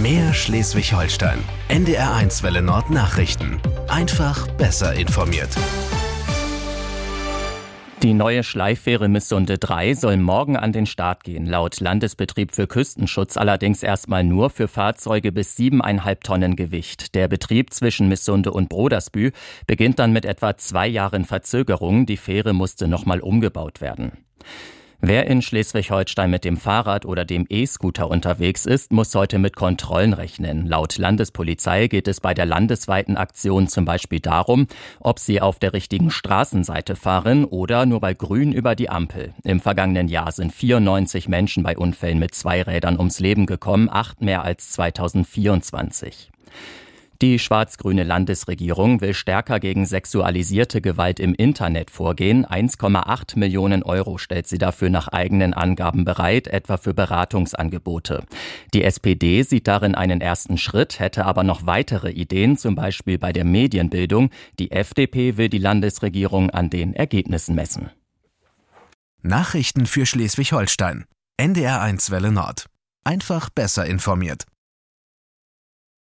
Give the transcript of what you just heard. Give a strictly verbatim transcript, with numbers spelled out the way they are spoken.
Mehr Schleswig-Holstein. N D R eins Welle Nord Nachrichten. Einfach besser informiert. Die neue Schleiffähre Missunde drei soll morgen an den Start gehen. Laut Landesbetrieb für Küstenschutz allerdings erstmal nur für Fahrzeuge bis siebeneinhalb Tonnen Gewicht. Der Betrieb zwischen Missunde und Brodersbü beginnt dann mit etwa zwei Jahren Verzögerung. Die Fähre musste nochmal umgebaut werden. Wer in Schleswig-Holstein mit dem Fahrrad oder dem E-Scooter unterwegs ist, muss heute mit Kontrollen rechnen. Laut Landespolizei geht es bei der landesweiten Aktion zum Beispiel darum, ob sie auf der richtigen Straßenseite fahren oder nur bei Grün über die Ampel. Im vergangenen Jahr sind vierundneunzig Menschen bei Unfällen mit Zweirädern ums Leben gekommen, acht mehr als zweitausendvierundzwanzig. Die schwarz-grüne Landesregierung will stärker gegen sexualisierte Gewalt im Internet vorgehen. eins Komma acht Millionen Euro stellt sie dafür nach eigenen Angaben bereit, etwa für Beratungsangebote. Die S P D sieht darin einen ersten Schritt, hätte aber noch weitere Ideen, zum Beispiel bei der Medienbildung. Die F D P will die Landesregierung an den Ergebnissen messen. Nachrichten für Schleswig-Holstein. N D R eins Welle Nord. Einfach besser informiert.